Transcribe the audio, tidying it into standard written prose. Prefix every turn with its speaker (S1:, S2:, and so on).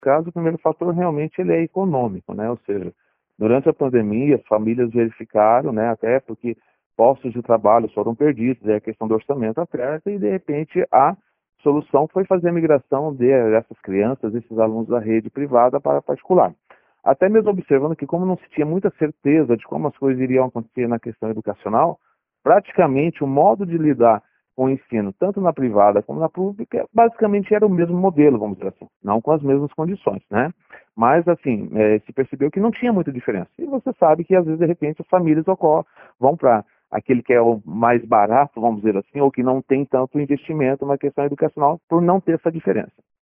S1: caso, o primeiro fator realmente ele é econômico, né? Ou seja, durante a pandemia, as famílias verificaram, né, até porque postos de trabalho foram perdidos, é a questão do orçamento aperta e, de repente, a solução foi fazer a migração dessas crianças, desses alunos da rede privada para a particular. Até mesmo observando que, como não se tinha muita certeza de como as coisas iriam acontecer na questão educacional, praticamente o modo de lidar com o ensino, tanto na privada como na pública, basicamente era o mesmo modelo, vamos dizer assim, não com as mesmas condições, né? Mas, assim, se percebeu que não tinha muita diferença. E você sabe que, às vezes, de repente, as famílias vão para aquele que é o mais barato, vamos dizer assim, ou que não tem tanto investimento na questão educacional, por não ter essa diferença.